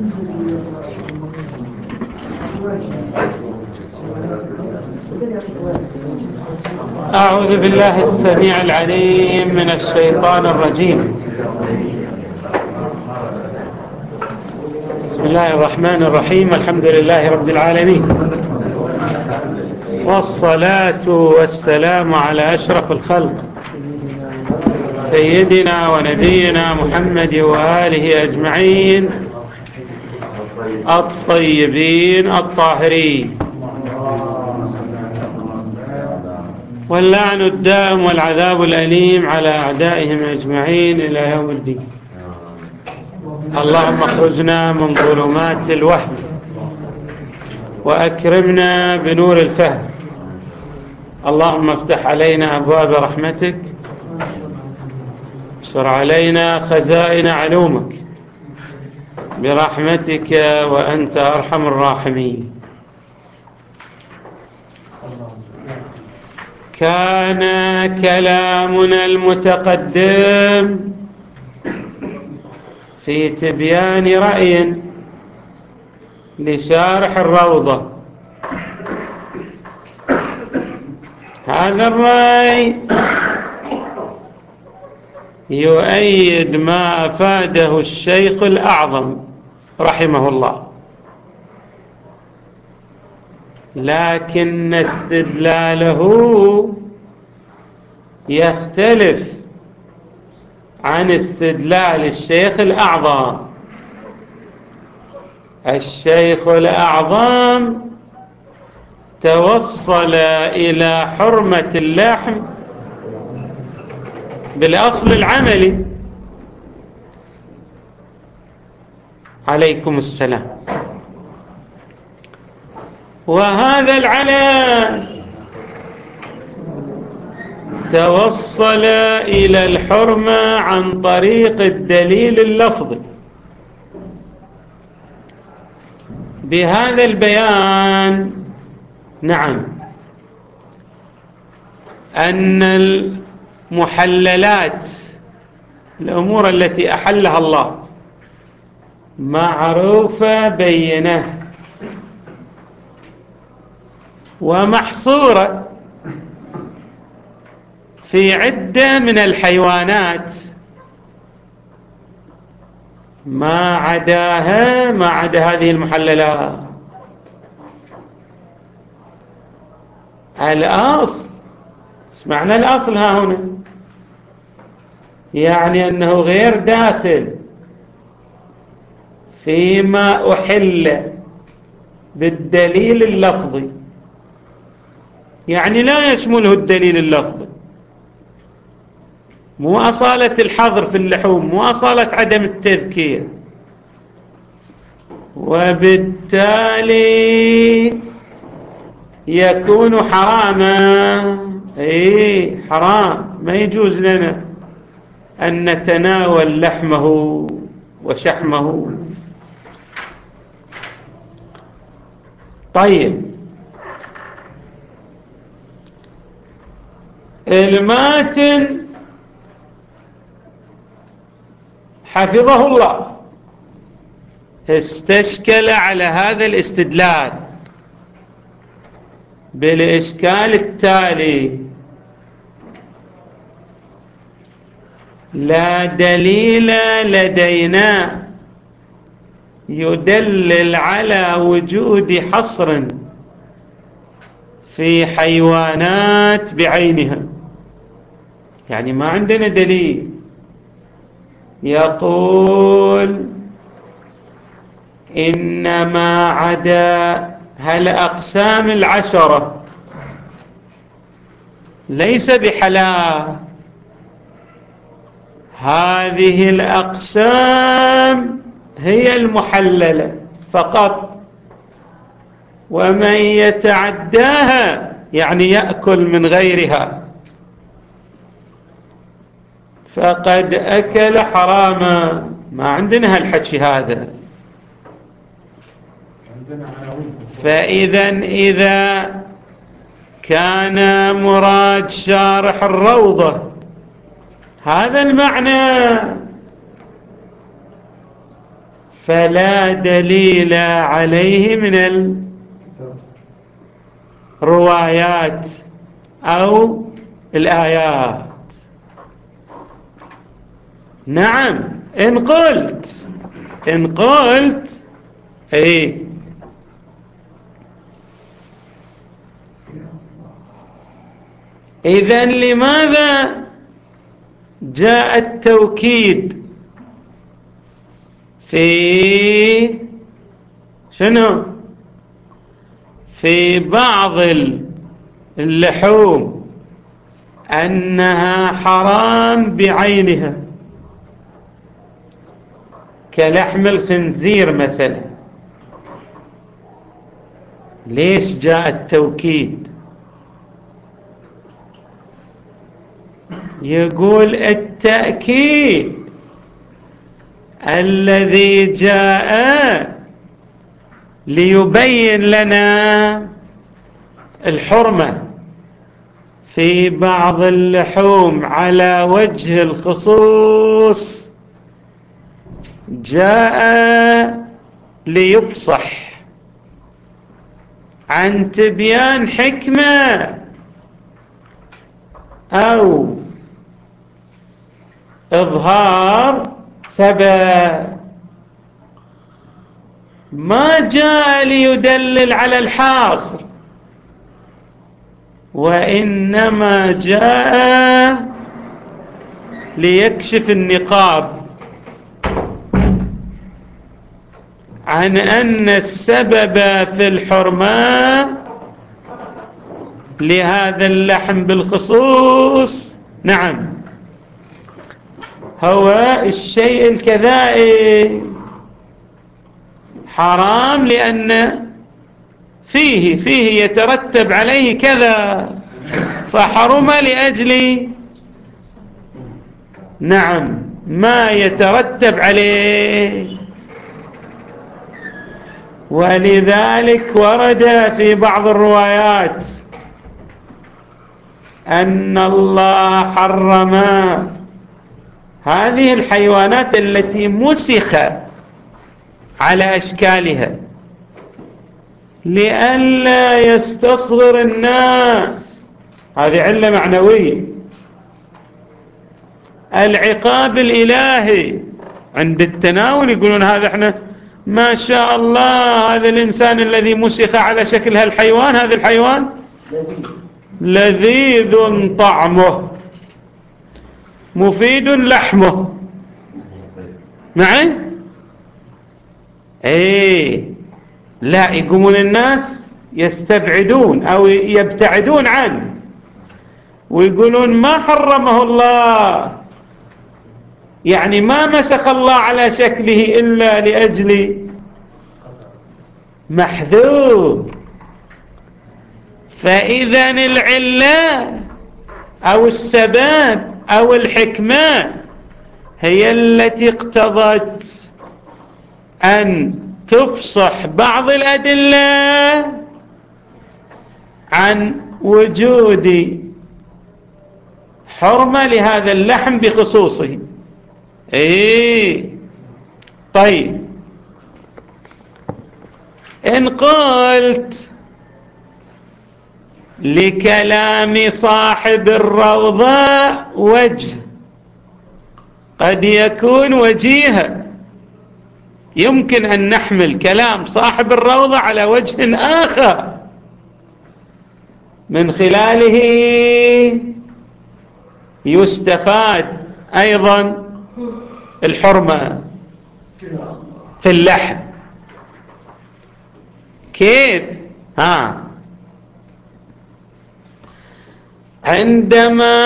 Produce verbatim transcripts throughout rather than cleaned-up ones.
أعوذ بالله السميع العليم من الشيطان الرجيم. بسم الله الرحمن الرحيم. الحمد لله رب العالمين، والصلاة والسلام على أشرف الخلق سيدنا ونبينا محمد وآله أجمعين الطيبين الطاهرين، واللعن الدائم والعذاب الأليم على أعدائهم أجمعين إلى يوم الدين. اللهم اخرجنا من ظلمات الوهم وأكرمنا بنور الفهم. اللهم افتح علينا أبواب رحمتك، اشر علينا خزائن علومك برحمتك وأنت أرحم الراحمين. كان كلامنا المتقدم في تبيان رأي لشارح الروضة. هذا الرأي يؤيد ما أفاده الشيخ الأعظم رحمه الله، لكن استدلاله يختلف عن استدلال الشيخ الأعظم. الشيخ الأعظم توصل إلى حرمة اللحم بالأصل العملي. عليكم السلام. وهذا العلم توصل إلى الحرمة عن طريق الدليل اللفظي. بهذا البيان نعم أن المحللات، الأمور التي أحلها الله، معروفة بينة ومحصورة في عدة من الحيوانات، ما عداها ما عدا هذه المحللات. الأصل، ايش معنى الأصل ها هنا؟ يعني أنه غير داخل فيما أحل بالدليل اللفظي، يعني لا يشمله الدليل اللفظي، مو أصالة الحظر في اللحوم، مو أصالة عدم التذكير، وبالتالي يكون حراما. اي حرام، ما يجوز لنا أن نتناول لحمه وشحمه. طيب، الماتن حفظه الله استشكل على هذا الاستدلال بالإشكال التالي: لا دليل لدينا يدلل على وجود حصر في حيوانات بعينها، يعني ما عندنا دليل يقول إنما عدا هالأقسام العشرة ليس بحلال، هذه الأقسام هي المحللة فقط، ومن يتعداها يعني يأكل من غيرها فقد أكل حراما. ما عندنا هالحكي هذا. فإذا إذا كان مراد شارح الروضة هذا المعنى، فلا دليل عليه من الروايات أو الآيات. نعم إن قلت إن قلت إيه إذن لماذا جاء التوكيد في شنو في بعض اللحوم أنها حرام بعينها كلحم الخنزير مثلا؟ ليش جاء التوكيد؟ يقول التأكيد الذي جاء ليبين لنا الحرمة في بعض اللحوم على وجه الخصوص جاء ليفصح عن تبيان حكمة أو إظهار سبب، ما جاء ليدلل على الحاصر، وإنما جاء ليكشف النقاب عن أن السبب في الحرمة لهذا اللحم بالخصوص نعم هو الشيء الكذائي، حرام لأن فيه فيه يترتب عليه كذا فحرم لأجل نعم ما يترتب عليه. ولذلك ورد في بعض الروايات أن الله حرم هذه الحيوانات التي مسخ على أشكالها لئلا يستصغر الناس، هذه علة معنوية. العقاب الإلهي عند التناول يقولون هذا احنا ما شاء الله هذا الإنسان الذي مسخ على شكل هالحيوان، هذا الحيوان لذيذ طعمه مفيد لحمه معي. ايه لا، يقومون الناس يستبعدون او يبتعدون عنه ويقولون ما حرمه الله، يعني ما مسخ الله على شكله إلا لأجل محذور. فإذا العلة أو السبب أو الحكمة هي التي اقتضت أن تفصح بعض الأدلة عن وجود حرمة لهذا اللحم بخصوصه. ايه طيب إن قلت لكلام صاحب الروضة وجه قد يكون وجيها، يمكن أن نحمل كلام صاحب الروضة على وجه آخر من خلاله يستفاد أيضا الحرمة في اللحم. كيف؟ ها عندما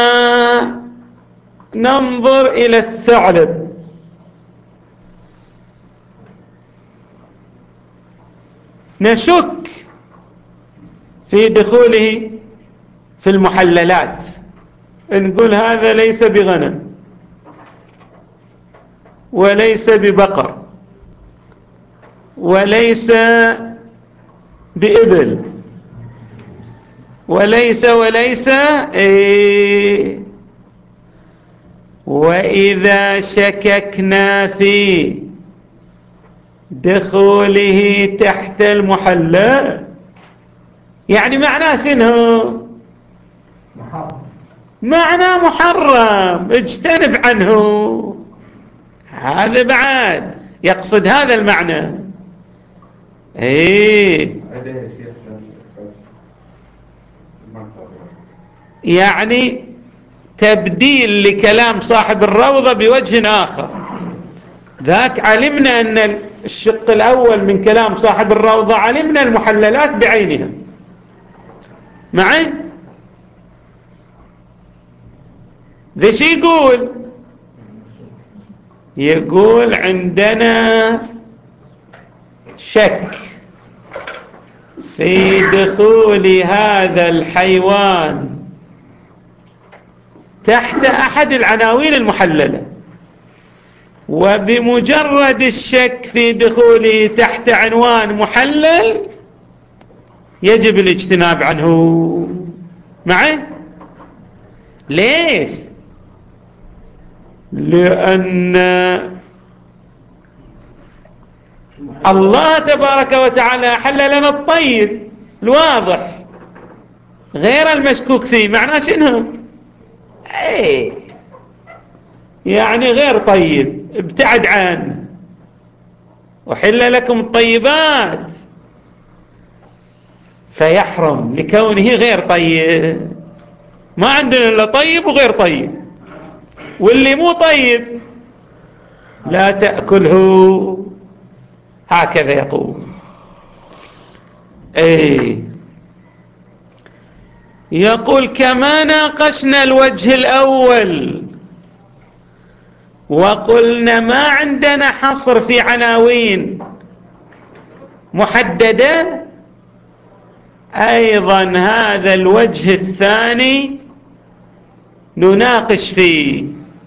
ننظر إلى الثعلب نشك في دخوله في المحللات، نقول هذا ليس بغنم وليس ببقر وليس بإبل وليس وليس إيه. وإذا شككنا في دخوله تحت المحلى، يعني معناه شنو؟ معناه محرم، اجتنب عنه. هذا بعد يقصد هذا المعنى. ايه يعني تبديل لكلام صاحب الروضة بوجه آخر. ذاك علمنا أن الشق الأول من كلام صاحب الروضة علمنا المحللات بعينها. معي؟ ذا شي يقول؟ يقول عندنا شك في دخول هذا الحيوان تحت أحد العناوين المحللة، وبمجرد الشك في دخوله تحت عنوان محلل يجب الاجتناب عنه. معي؟ ليش؟ لأن الله تبارك وتعالى حل لنا الطيب الواضح غير المشكوك فيه. معناه شنو؟ ايه يعني غير طيب ابتعد عنه، وحل لكم الطيبات، فيحرم لكونه غير طيب. ما عندنا الا طيب وغير طيب، واللي مو طيب لا تأكله، هكذا يقول. ايه يقول كما ناقشنا الوجه الأول وقلنا ما عندنا حصر في عناوين محددة، أيضا هذا الوجه الثاني نناقش فيه،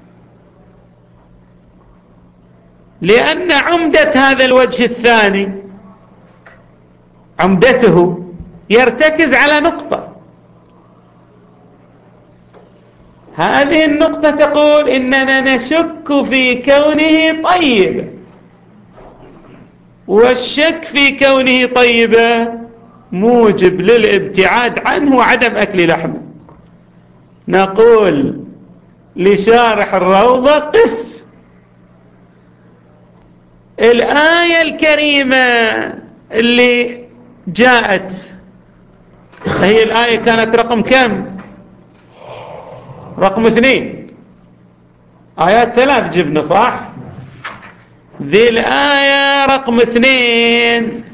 لأن عمدة هذا الوجه الثاني عمدته يرتكز على نقطة. هذه النقطة تقول إننا نشك في كونه طيب، والشك في كونه طيب موجب للابتعاد عنه وعدم أكل لحمه. نقول لشارح الروضة قف، الآية الكريمة اللي جاءت هي الآية كانت رقم كم؟ رقم اثنين. آيات ثلاث جبنا صح؟ ذي الآية رقم اثنين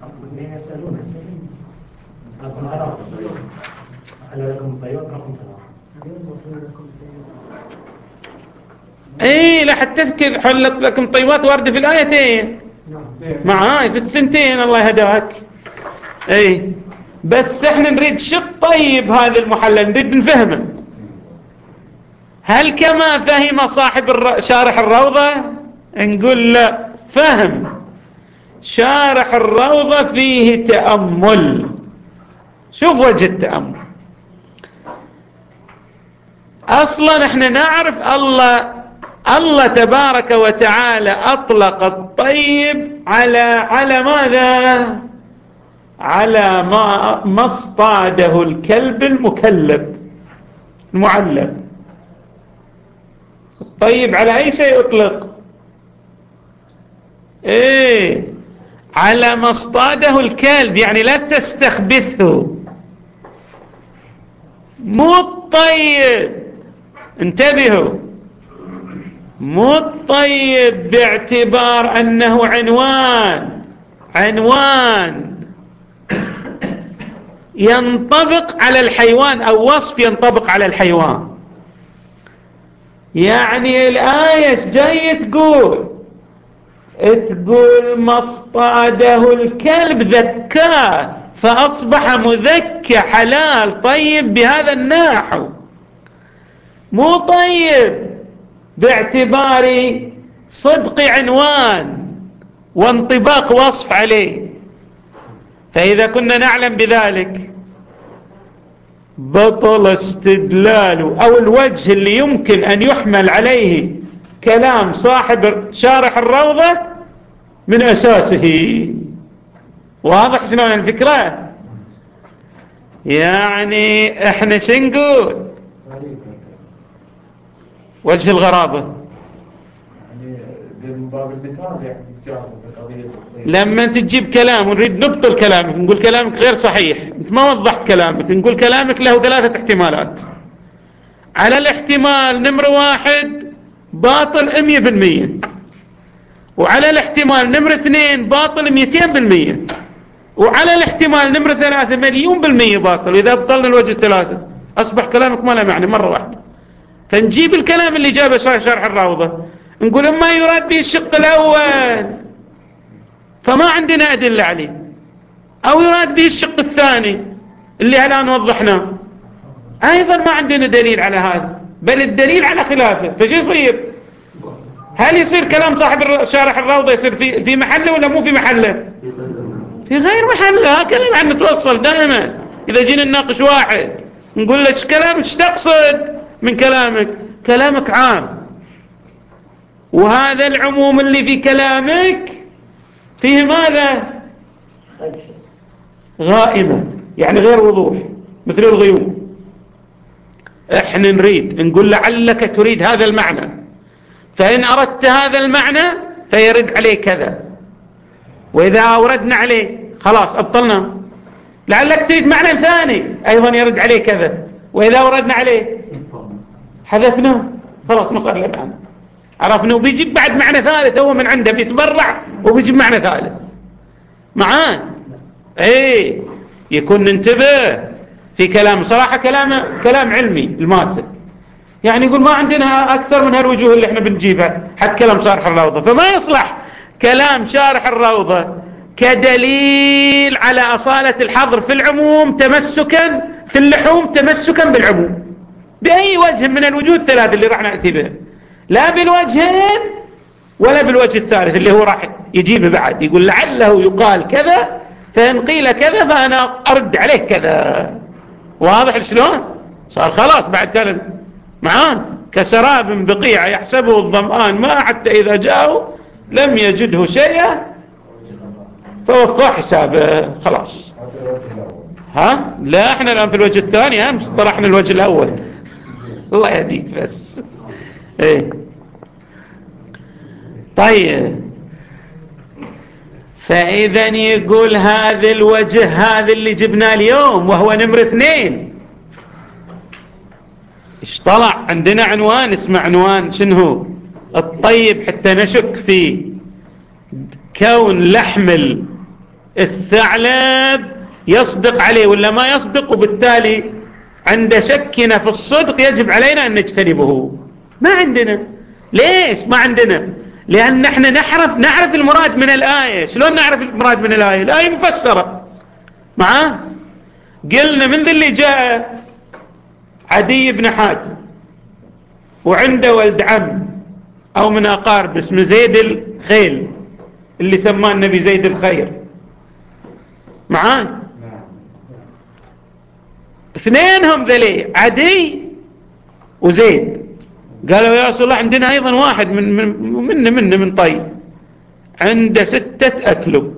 ايه لحد تفكر حلت لكم طيبات واردة في الآيتين معاي في الثنتين. الله يهداك. ايه بس احنا نريد شق طيب هذا المحلل نريد نفهمه. هل كما فهم صاحب الر... شارح الروضة؟ نقول لا، فهم شارح الروضة فيه تأمل. شوف وجه التأمل. اصلا احنا نعرف الله الله تبارك وتعالى اطلق الطيب على على ماذا؟ على ما ما اصطاده الكلب المكلب المعلب. الطيب على اي شيء اطلق؟ ايه على ما اصطاده الكلب، يعني لا تستخبثه. مو الطيب، انتبهوا، مو الطيب باعتبار انه عنوان عنوان ينطبق على الحيوان او وصف ينطبق على الحيوان. يعني الآية جاي تقول تقول ما اصطاده الكلب ذكاه فأصبح مذكى حلال طيب بهذا النحو، مو طيب باعتبار صدق عنوان وانطباق وصف عليه. فإذا كنا نعلم بذلك بطل استدلاله أو الوجه اللي يمكن أن يحمل عليه كلام صاحب شارح الروضة من أساسه. واضح شلون الفكرة؟ يعني احنا شنقول وجه الغرابة لما تجيب كلام ونريد نبطل كلامك، نقول كلامك غير صحيح، انت ما وضحت كلامك، نقول كلامك له ثلاثة احتمالات. على الاحتمال نمرة واحد باطل مية بالمية، وعلى الاحتمال نمرة اثنين باطل ميتين بالمية، وعلى الاحتمال نمرة ثلاثة مليون بالمية باطل. وإذا بطلنا الوجه الثلاثة أصبح كلامك ما له معنى مرة واحدة. فنجيب الكلام اللي جابه شرح الروضة نقول ما يراد به الشق الأول فما عندنا أدلة عليه، أو يراد به الشق الثاني اللي الآن وضحناه أيضا ما عندنا دليل على هذا، بل الدليل على خلافه. فشو يصير؟ هل يصير كلام صاحب شارح الروضة يصير في في محله ولا مو في محله؟ في غير محله. هكذا نحن نتوصل دائما إذا جينا نناقش واحد نقول لك كلامك ايش تقصد من كلامك؟ كلامك عام، وهذا العموم اللي في كلامك فيه ماذا؟ غائمة، يعني غير وضوح مثل الغيوم. احنا نريد نقول لعلك تريد هذا المعنى، فإن أردت هذا المعنى فيرد عليه كذا، وإذا أوردنا عليه خلاص أبطلنا. لعلك تريد معنى ثاني أيضا يرد عليه كذا، وإذا أوردنا عليه حذفناه خلاص ما صار له معنى. عرفنا؟ وبيجيب بعد معنى ثالث هو من عنده بيتبرع وبيجيب معنى ثالث معاه. ايه يكون ننتبه في كلام صراحة، كلام كلام علمي الماتن، يعني يقول ما عندنا أكثر من هالوجوه اللي احنا بنجيبها حتى كلام شارح الروضة. فما يصلح كلام شارح الروضة كدليل على أصالة الحظر في العموم تمسكا في اللحوم تمسكا بالعموم بأي وجه من الوجوه الثلاث اللي راح نأتي به، لا بالوجهين ولا بالوجه الثالث اللي هو راح يجيبه بعد. يقول لعله يقال كذا فإن قيل كذا فأنا أرد عليه كذا. واضح شلون؟ صار خلاص بعد كان معاه كسراب بقيع يحسبه الظمآن ماء حتى إذا جاءه لم يجده شيئا فوفى حسابه خلاص. ها لا احنا الآن في الوجه الثاني، امس طرحنا الوجه الأول. الله يهديك بس. ايه طيب، فإذا يقول هذا الوجه هذا اللي جبناه اليوم وهو نمر اثنين ايش طلع عندنا عنوان اسمه عنوان شنو؟ الطيب، حتى نشك في كون لحم الثعلب يصدق عليه ولا ما يصدق، وبالتالي عند شكنا في الصدق يجب علينا أن نجتنبه. ما عندنا. ليش ما عندنا؟ لأن نحن نعرف نعرف المراد من الآية. شلون نعرف المراد من الآية؟ الآية مفسرة معاه. قلنا من ذي اللي جاء عدي بن حاتم وعنده ولد عم أو من أقارب اسمه زيد الخيل اللي سماه النبي زيد الخير معاه. اثنينهم ذلي عدي وزيد قالوا يا رسول الله عندنا أيضا واحد من من من, من, من طيب عنده ستة أكلب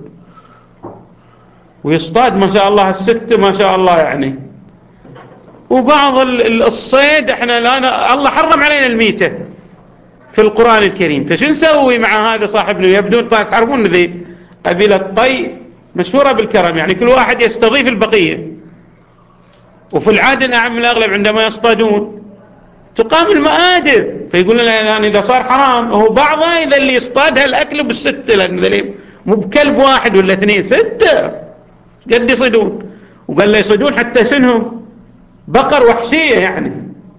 ويصطاد ما شاء الله الستة ما شاء الله يعني، وبعض الصيد احنا الآن الله حرم علينا الميتة في القرآن الكريم. فشو نسوي مع هذا صاحبنا؟ يبدو تعرفون ذي قبيلة طي مشهورة بالكرم، يعني كل واحد يستضيف البقية، وفي العادة نعم الأغلب عندما يصطادون تقام المآدب، فيقول لنا يعني إذا صار حرام هو بعضها إذا اللي يصطادها الأكل بالستة، لأن ذلك مو بكلب واحد ولا اثنين، ستة قد يصيدون. وقال له يصيدون حتى سنهم بقر وحشية يعني.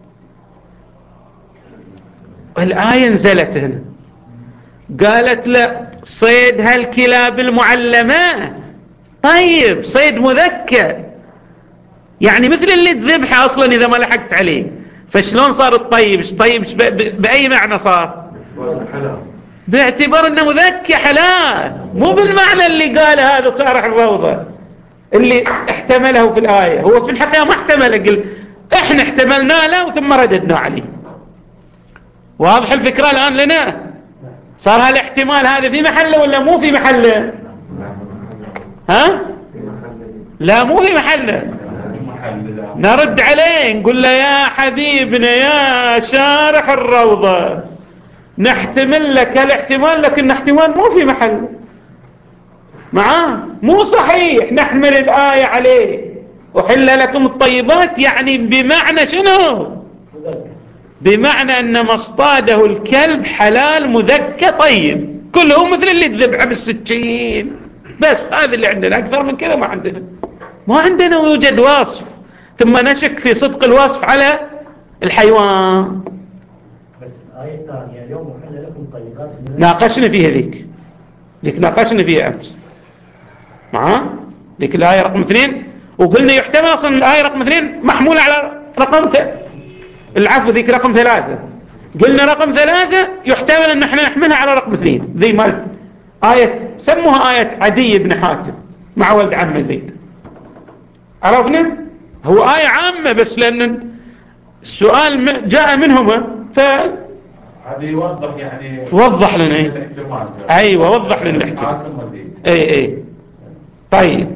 الآية نزلت هنا قالت لا صيد هالكلاب المعلمة طيب صيد مذكر، يعني مثل اللي تذبحه أصلا إذا ما لحقت عليه. فشلون صار الطيب؟ طيب بأي معنى صار؟ باعتبار أنه مذكر حلال، مو بالمعنى اللي قال هذا صارح الروضة اللي احتمله في الآية. هو في الحقيقة ما احتمله، قل احنا احتملنا له ثم رددنا عليه. واضح الفكرة الآن لنا؟ صار هالاحتمال هذا في محله ولا مو في محله؟ ها؟ لا مو في محله. نرد عليه نقول له يا حبيبنا يا شارح الروضة، نحتمل لك الاحتمال لكن احتمال مو في محله معاه، مو صحيح نحمل الآية عليه أحل لكم الطيبات، يعني بمعنى شنو؟ بمعنى أن ما اصطاده الكلب حلال مذكى طيب، كله مثل اللي تذبحه بالسكين، بس هذا اللي عندنا، أكثر من كذا ما عندنا، ما عندنا يوجد وصف ثم نشك في صدق الوصف على الحيوان. بس الآية الثانية اليوم أحل لكم طيبات، ناقشنا فيها ذيك ذيك ناقشنا فيها أمس معاه، ذيك الآية رقم اثنين، وقلنا يحتمل أصلا الآية رقم اثنين محمولة على رقم ث... العفو ذيك رقم ثلاثة، قلنا رقم ثلاثة يحتمل أن احنا نحملها على رقم اثنين، ذي مالت آية سموها آية عدي بن حاتم مع ولد عمه زيد، عرفنا؟ هو آية عامة بس لأن السؤال جاء منهما ف هذه يوضح يعني وضح لنا ايه؟ ايوه وضح لنا الاحتمال. اي اي طيب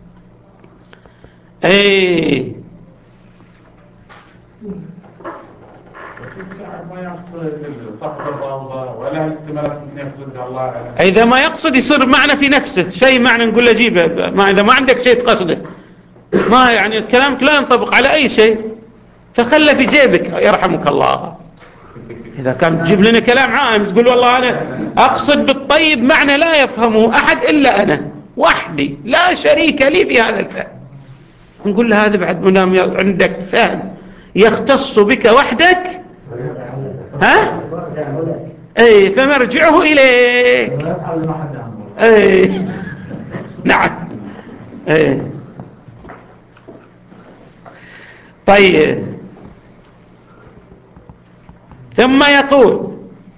اي بس ما يقصد صحب الروضة ولا الاحتمالات من يقصد الله على. اذا ما يقصد يصير معنى في نفسه شيء، معنى نقول له جيبه، ما اذا ما عندك شيء تقصده ما يعني كلامك لا ينطبق على اي شيء، فخله في جيبك يرحمك الله. إذا كان تجيب لنا كلام عام تقول والله أنا أقصد بالطيب معنى لا يفهمه أحد إلا أنا وحدي لا شريك لي في هذا الفهم، نقول له هذا بعد منام عندك فهم يختص بك وحدك، ها أي فمرجعه إليك. أي نعم. أي طيب ثم يقول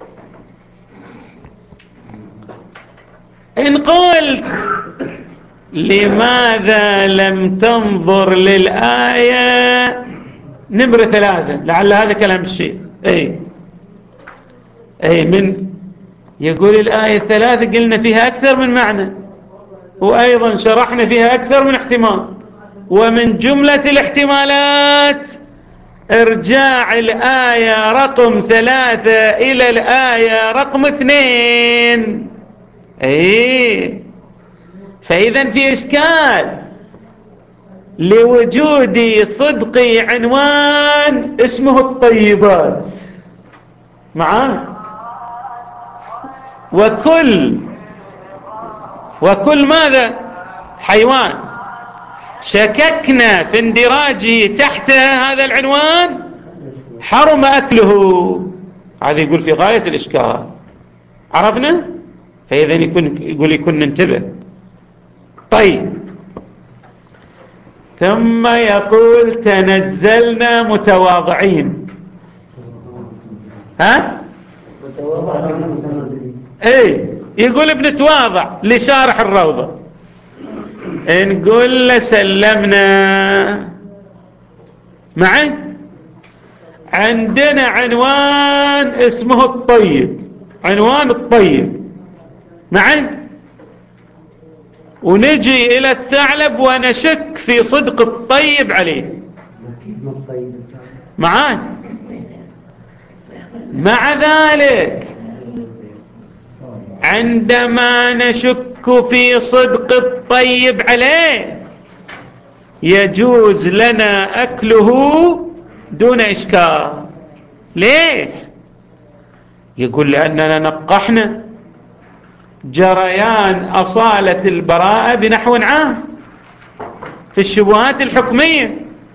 إن قلت لماذا لم تنظر للآية نمرة ثلاثة، لعل هذا كلام الشيخ. أي أي من يقول الآية الثلاثة قلنا فيها أكثر من معنى، وأيضا شرحنا فيها أكثر من احتمال، ومن جملة الاحتمالات ارجاع الآية رقم ثلاثة إلى الآية رقم اثنين. ايه فإذا في إشكال لوجود صدق عنوان اسمه الطيبات معاه، وكل وكل ماذا حيوان شككنا في اندراجه تحت هذا العنوان حرم أكله. هذا يقول في غاية الإشكال، عرفنا؟ فإذا يكون يقول يكون ننتبه. طيب ثم يقول تنزلنا متواضعين، ها؟ ايه يقول بنتواضع لشارح الروضة، نقول له سلمنا معي، عندنا عنوان اسمه الطيب، عنوان الطيب معي، ونجي إلى الثعلب ونشك في صدق الطيب عليه معي. مع ذلك عندما نشك في صدق الطيب عليه يجوز لنا أكله دون إشكال. ليش؟ يقول لأننا نقحنا جريان أصالة البراءة بنحو عام في الشبهات الحكمية،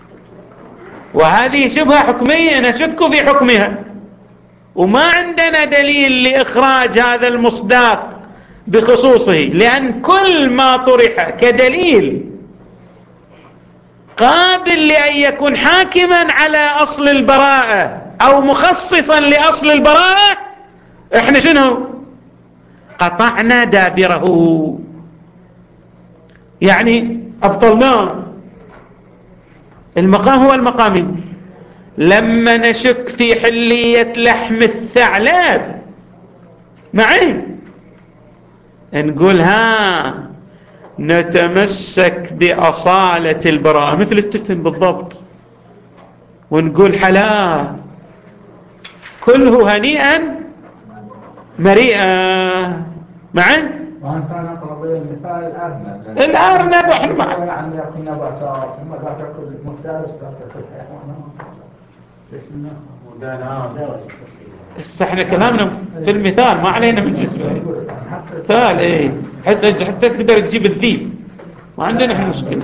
وهذه شبهة حكمية نشك في حكمها، وما عندنا دليل لإخراج هذا المصداق بخصوصه، لأن كل ما طرح كدليل قابل لأن يكون حاكما على أصل البراءة أو مخصصا لأصل البراءة احنا شنو قطعنا دابره، يعني أبطلناه. المقام هو المقام لما نشك في حلية لحم الثعلب معي نقول ها نتمسك بأصالة البراءة مثل التتن بالضبط، ونقول حلا كله هنيئا مريئا. معي وأن كان أقرب إلى المثال الأرنب. الأرنب إحنا معه يعني يأكل نباتات ثم لا تأكل مفترس لا تأكل حيوانات. بسم الله. بس احنا كلامنا في المثال ما علينا من جسمه مثال ايه حتى حتى تقدر تجيب الذيب ما عندنا احنا مشكلة.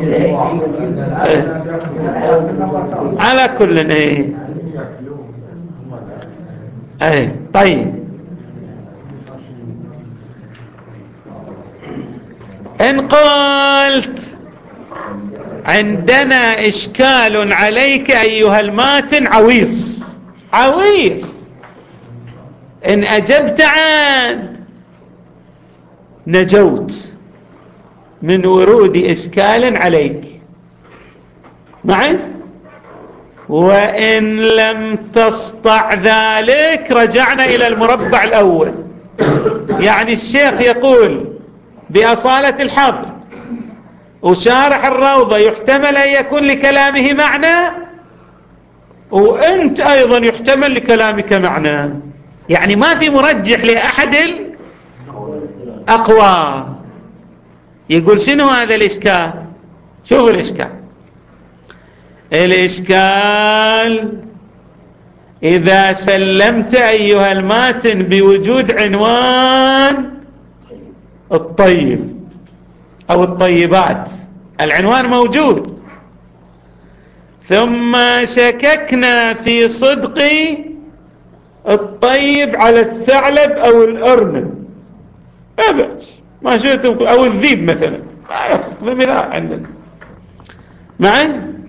ايه. على كل ايه ايه طيب ان قلت عندنا اشكال عليك ايها الماتن عويص عويص، إن أجبت عن نجوت من ورود إشكال عليك معي، وإن لم تستطع ذلك رجعنا إلى المربع الأول. يعني الشيخ يقول بأصالة الحظ وشارح الروضة يحتمل أن يكون لكلامه معنى، وأنت أيضا يحتمل لكلامك معنى، يعني ما في مرجح لأحد الأقوى. يقول شنو هذا الإشكال؟ شوف الإشكال الإشكال إذا سلمت أيها الماتن بوجود عنوان الطيب أو الطيبات، العنوان موجود، ثم شككنا في صدق الطيب على الثعلب أو الأرنب أبدا ما شئتم، أو الذيب مثلا ما يخص بمثال عندنا معي.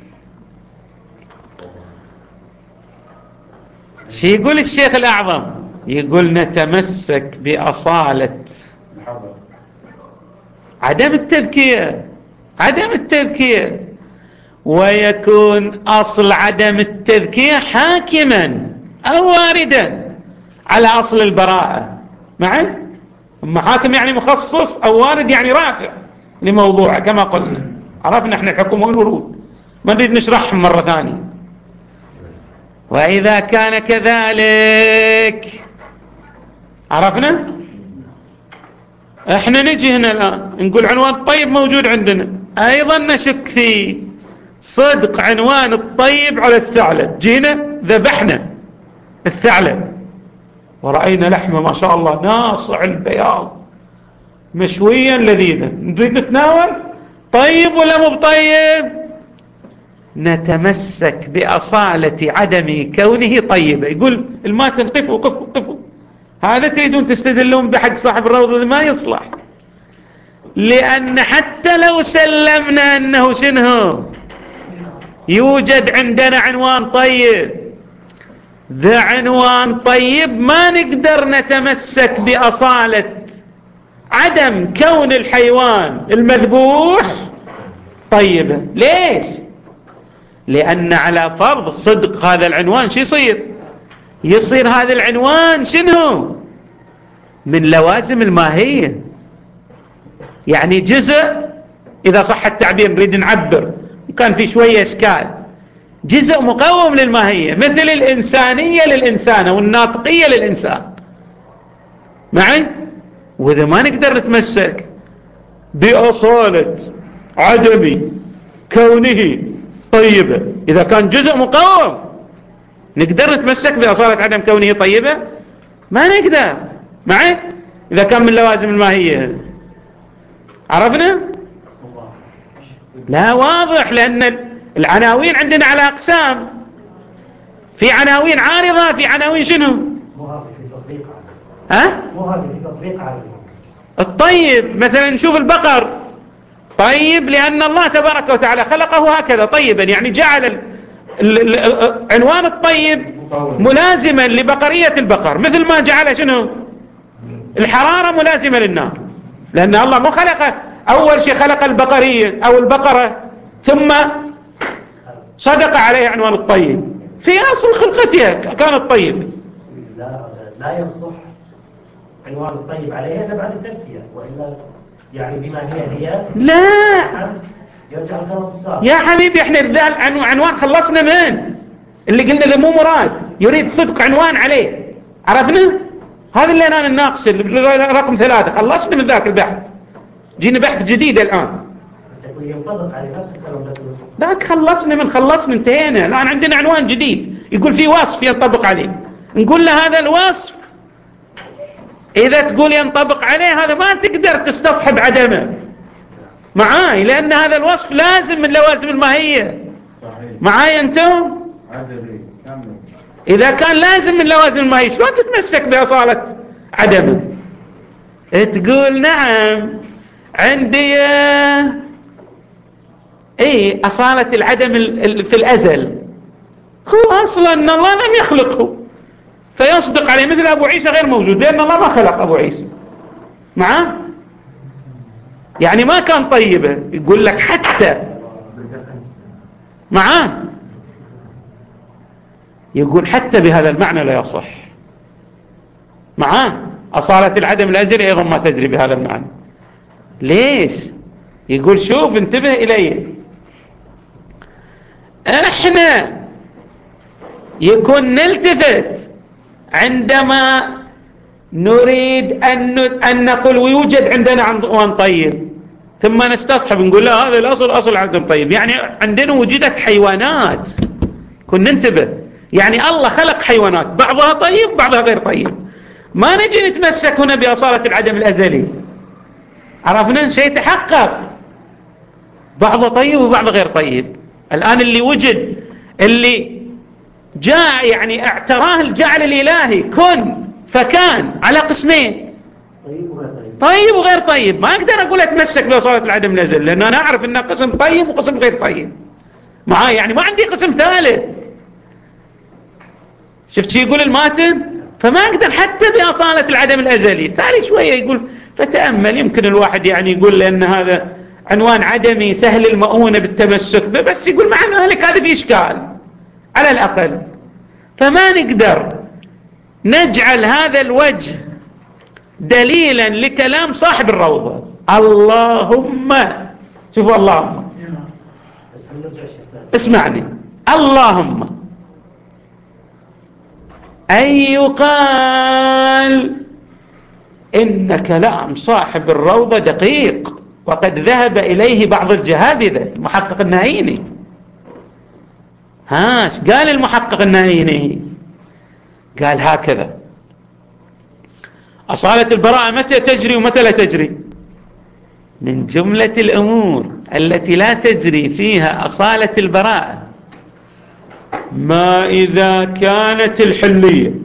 شي يقول الشيخ الأعظم؟ يقول نتمسك بأصالة عدم التذكير عدم التذكير ويكون أصل عدم التذكير حاكما أو واردا على أصل البراءة. معي أما حاكم يعني مخصص، أو وارد يعني رافع لموضوعه كما قلنا. عرفنا احنا الحكم والورود ما نريد نشرحهم مرة ثانية. وإذا كان كذلك عرفنا احنا نجي هنا الآن نقول عنوان الطيب موجود عندنا، أيضا نشك في صدق عنوان الطيب على الثعلب. جينا ذبحنا الثعلب ورأينا لحمه ما شاء الله ناصع البياض مشويا لذيذا، نريد نتناول طيب ولا مو بطيب؟ نتمسك بأصالة عدم كونه طيبة. يقول الماتن قفوا قفوا قفوا، هذا تريدون تستدلون بحق صاحب الروضة ما يصلح، لأن حتى لو سلمنا أنه شنه يوجد عندنا عنوان طيب، ذا عنوان طيب ما نقدر نتمسك بأصالة عدم كون الحيوان المذبوح طيبا. ليش؟ لأن على فرض صدق هذا العنوان شو يصير؟ يصير هذا العنوان شنو من لوازم الماهية، يعني جزء، إذا صح التعبير نريد نعبر كان في شوية إشكال، جزء مقوم للماهية، مثل الإنسانية للإنسان والناطقية للإنسان. معي؟ وإذا ما نقدر نتمسك بأصالة عدم كونه طيبة، إذا كان جزء مقوم نقدر نتمسك بأصالة عدم كونه طيبة؟ ما نقدر. معي؟ إذا كان من لوازم الماهية. عرفنا؟ لا واضح، لأن العناوين عندنا على أقسام، في عناوين عارضة، في عناوين شنو؟ مو هذا في تطبيق ها؟ مو هذا في تطبيق على الطيب مثلا نشوف البقر طيب لأن الله تبارك وتعالى خلقه هكذا طيبا، يعني جعل ال ال ال عنوان الطيب ملازما لبقرية البقر، مثل ما جعل شنو الحرارة ملازمة للنار، لأن الله مو خلق أول شيء خلق البقرية أو البقرة ثم صدق عليه عنوان الطيب، في أصل خلقتها كانت طيبة. لا لا يصح عنوان الطيب عليها إلا بعد التزكية، وإلا يعني بما هي هي لا يرجع الكلام السابق. يا حبيبي احنا ذا عنوان خلصنا من اللي قلنا ذا مو مراد، يريد صدق عنوان عليه، عرفنا؟ هذا اللي انا نناقشه رقم ثلاثة، خلصنا من ذاك البحث، جينا بحث جديد الان. بس يقول ينطبق على نفس الكلام بس ذاك خلصنا من خلصنا انتهينا، الان عندنا عنوان جديد يقول في وصف ينطبق عليه، نقول له هذا الوصف اذا تقول ينطبق عليه هذا ما تقدر تستصحب عدمه معاي، لان هذا الوصف لازم من لوازم الماهية. صحيح. معاي انتم؟ عجبي كمل. اذا كان لازم من لوازم الماهية شلون تتمسك باصالة عدمه؟ تقول نعم عندي اي اصالة العدم في الازل، هو اصلا ان الله لم يخلقه فيصدق عليه، مثل ابو عيسى غير موجود لان الله ما خلق ابو عيسى معاه، يعني ما كان طيبة. يقول لك حتى معاه، يقول حتى بهذا المعنى لا يصح معاه، أصالة العدم الأزلي أيضا ما تجري بهذا المعنى. ليش؟ يقول شوف انتبه إلي، احنا يكون نلتفت عندما نريد أن أن نقول ويوجد عندنا عنوان طيب ثم نستصحب نقول لا هذا الأصل أصل عدم طيب، يعني عندنا وجدت حيوانات، كن ننتبه، يعني الله خلق حيوانات بعضها طيب بعضها غير طيب، ما نجي نتمسك هنا بأصالة العدم الأزلي، عرفنا شيء تحقق بعضه طيب وبعضه غير طيب. الآن اللي وجد اللي جاء يعني اعتراه الجعل الإلهي كن فكان على قسمين، طيب وغير طيب. طيب وغير طيب، ما أقدر أقول أتمسك بأصالة العدم الأزلي لأن أنا أعرف أنه قسم طيب وقسم غير طيب معاي، يعني ما عندي قسم ثالث. شفت شي يقول الماتن؟ فما أقدر حتى بأصالة العدم الأزلي. تالي شوية يقول فتأمل، يمكن الواحد يعني يقول لأن هذا عنوان عدمي سهل المؤونة بالتمسك به، بس يقول مع ذلك هذا في إشكال على الأقل، فما نقدر نجعل هذا الوجه دليلا لكلام صاحب الروضة. اللهم شوفوا اللهم اسمعني، اللهم أن يقال إن كلام صاحب الروضة دقيق وقد ذهب إليه بعض الجهابذة، المحقق النهيني. هاش قال المحقق النهيني؟ قال هكذا: أصالة البراءة متى تجري ومتى لا تجري؟ من جملة الأمور التي لا تجري فيها أصالة البراءة ما إذا كانت الحلية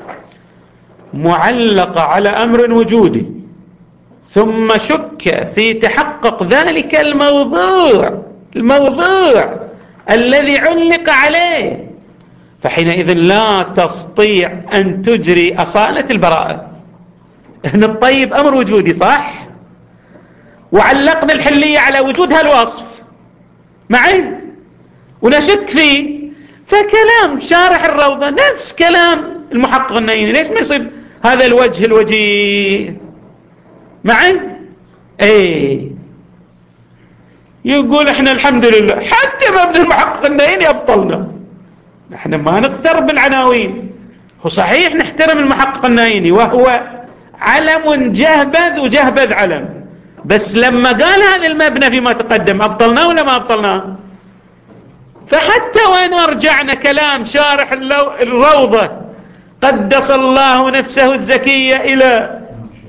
معلقة على أمر وجودي ثم شك في تحقق ذلك الموضوع الموضوع الذي علق عليه، فحينئذ لا تستطيع أن تجري أصالة البراءة. إن الطيب أمر وجودي صح، وعلقنا الحلية على وجود هالوصف معي ونشك فيه، فكلام شارح الروضة نفس كلام المحقق النهيني. ليش ما يصير هذا الوجه الوجيه معي؟ ايه يقول احنا الحمد لله حتى مبنى المحقق النهيني ابطلنا، احنا ما نقترب بالعناوين. هو صحيح نحترم المحقق النهيني وهو علم جهبذ وجهبذ علم، بس لما قال هذا المبنى فيما تقدم أبطلناه ولا ما أبطلناه؟ فحتى وإن أرجعنا كلام شارح الروضة قدس الله نفسه الزكية إلى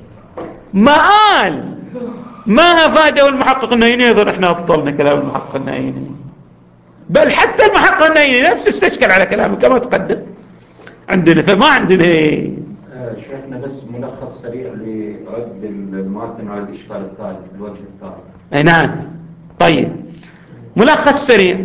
مآل ما أفاده المحقق النهيني، يظهر احنا أبطلنا كلام المحقق النهيني، بل حتى المحقق النهيني نفسه استشكل على كلامه كما تقدم عندنا، فما عندنا ايه. شيخنا بس ملخص سريع لرد الماتن على الإشكال الثالث، الوجه الثالث. اي نعم. طيب ملخص سريع،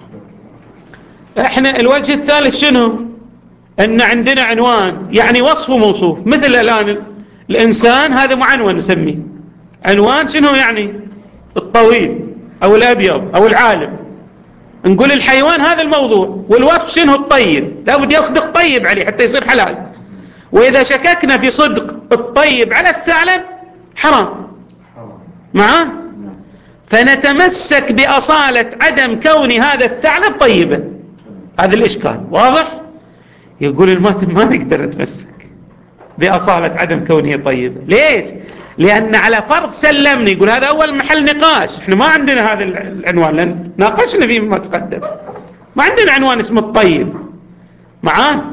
احنا الوجه الثالث شنو؟ ان عندنا عنوان يعني وصف وموصوف، مثل الان الانسان هذا معنون نسميه عنوان، شنو يعني؟ الطويل او الابيض او العالم. نقول الحيوان هذا الموضوع، والوصف شنو؟ الطيب، لابد يصدق طيب عليه حتى يصير حلال. وإذا شككنا في صدق الطيب على الثعلب حرام معه، فنتمسك بأصالة عدم كون هذا الثعلب طيبا. هذا الإشكال واضح. يقول الماتن ما نقدر نتمسك بأصالة عدم كونه طيبا. ليش؟ لأن على فرض سلمنا، يقول هذا أول محل نقاش، احنا ما عندنا هذا العنوان لأن ناقشنا فيه ما تقدم، ما عندنا عنوان اسمه الطيب معاه.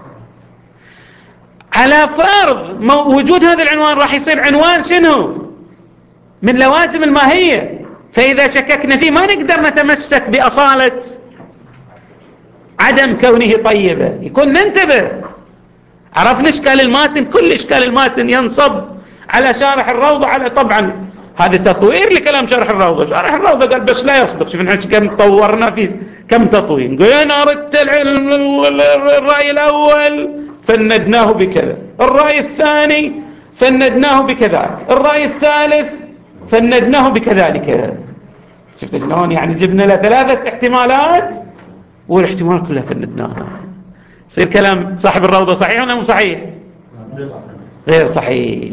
على فرض وجود هذا العنوان راح يصير عنوان شنو؟ من لوازم الماهية. فإذا شككنا فيه ما نقدر نتمسك بأصالة عدم كونه طيبة. يكون ننتبه. عرفنا إشكال الماتن؟ كل إشكال الماتن ينصب على شارح الروضة. على طبعا هذا تطوير لكلام شارح الروضة. شارح الروضة قال بس لا يصدق. شوف نحن كم طورنا فيه، كم تطوير. نقول أنا أردت الرأي الأول فندناه بكذا، الرأي الثاني فندناه بكذا، الرأي الثالث فندناه بكذلك. شفت شلون؟ يعني جبنا له ثلاثة احتمالات والاحتمال كلها فندناها. يصير كلام صاحب الروضة صحيح ولا مو صحيح؟ غير صحيح.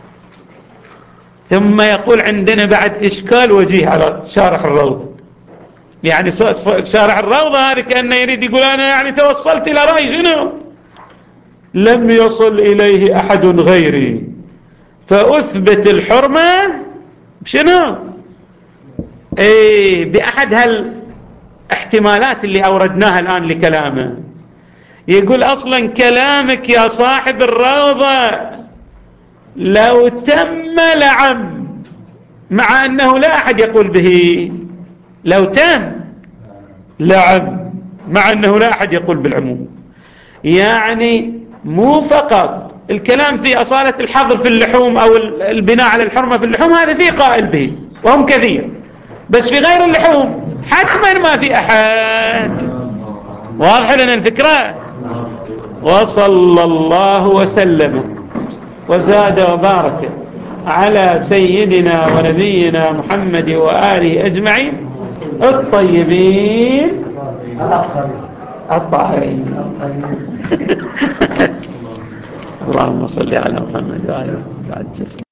ثم يقول عندنا بعد إشكال وجيه على شارح الروضة. يعني شارح الروضة هذا كأنه يريد يقول أنا يعني توصلت إلى رأي شنو لم يصل إليه أحد غيري، فأثبت الحرمة بشنو؟ ايه بأحد هالاحتمالات اللي أوردناها الآن لكلامه. يقول أصلا كلامك يا صاحب الروضة لو تم لعم، مع أنه لا أحد يقول به. لو تم لعم مع أنه لا أحد يقول بالعموم. يعني مو فقط الكلام في أصالة الحظر في اللحوم أو البناء على الحرمة في اللحوم، هذا فيه قائل به وهم كثير، بس في غير اللحوم حتما ما في أحد. واضح لنا الفكرة؟ وصلى الله وسلم وزاد وبارك على سيدنا ونبينا محمد وآله أجمعين الطيبين الطاهرين. اللهم صل على محمد وآله وسلم.